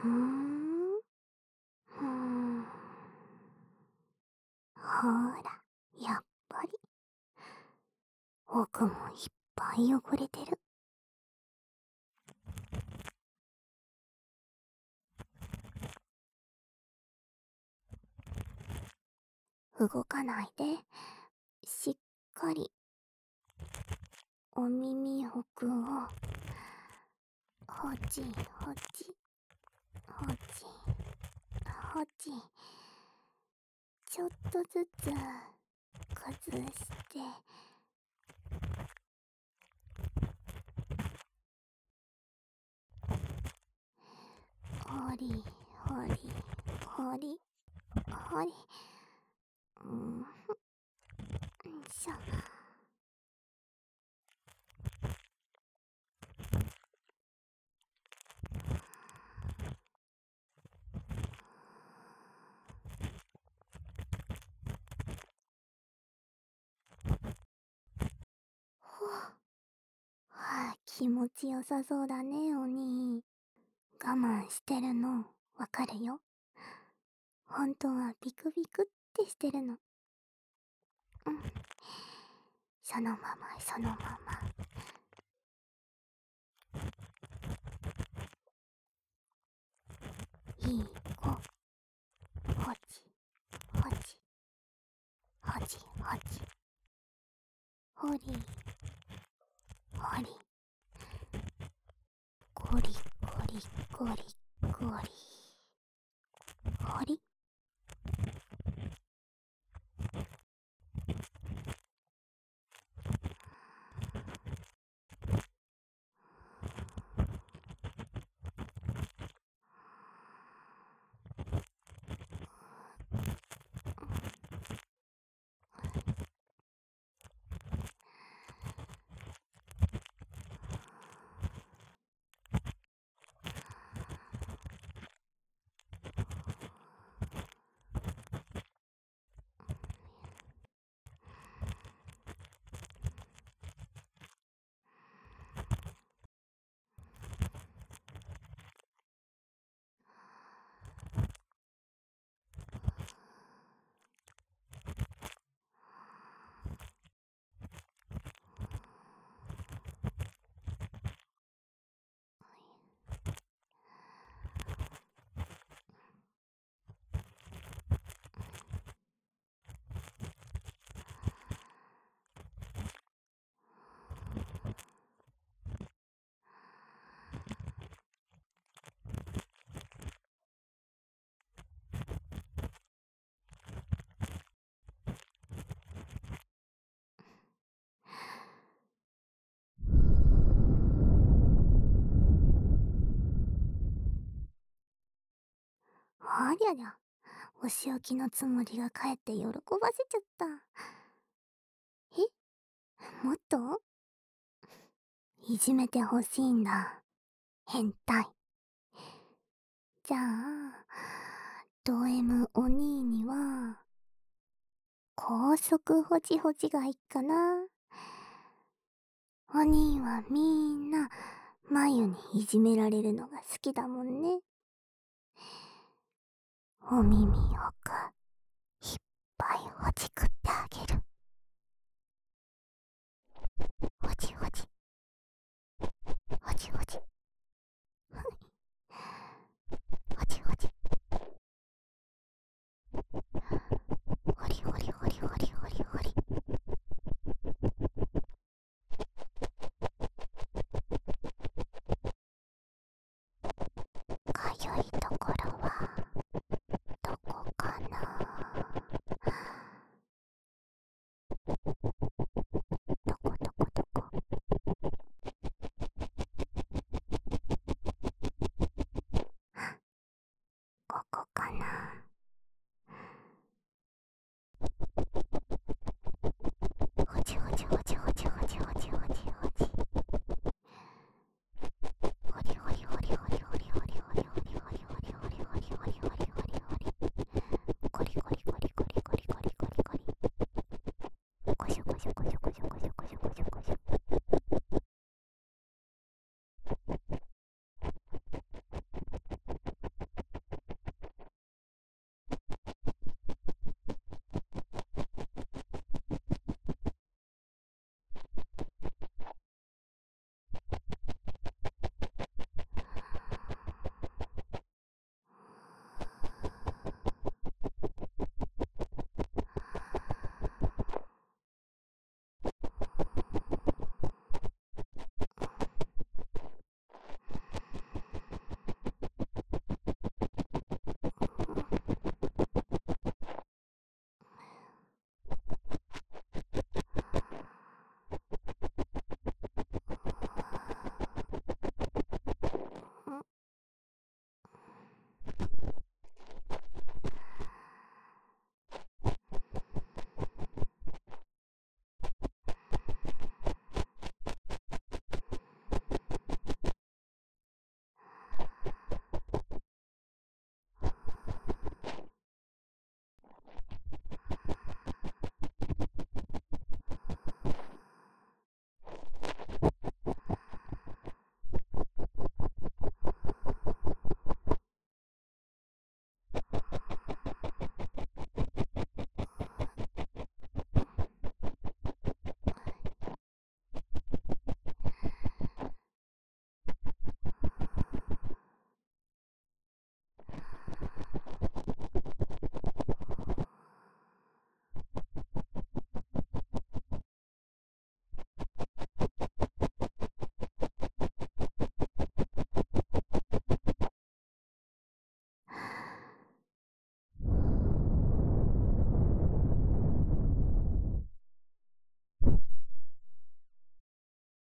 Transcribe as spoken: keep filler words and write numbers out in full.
ーん。ふーん。ほーら、やっぱり。奥もいっぱい汚れてる。動かないで。しっかり、お耳奥を、ほちほち、ほち、ほち。ちょっとずつ、崩して、ほり、ほり、ほり、ほり。うん、よいしょ。ほはあ、気持ちよさそうだね、お兄。我慢してるの、わかるよ。本当はビクビクってしてるの。うん。そのまま、そのまま。いい子。ほち、ほち、ほち、ほち。ほり、ほり。ゴリ、ゴリ、ゴリ、ゴリ。ほり。ありゃりゃ。お仕置きのつもりがかえって喜ばせちゃった。え、もっといじめてほしいんだ。変態。じゃあ、ド M お兄には、高速ホチホチがいいかな。お兄はみんな、眉にいじめられるのが好きだもんね。お耳奥、いっぱいほじくってあげる。ほじほじ。ほじほじ。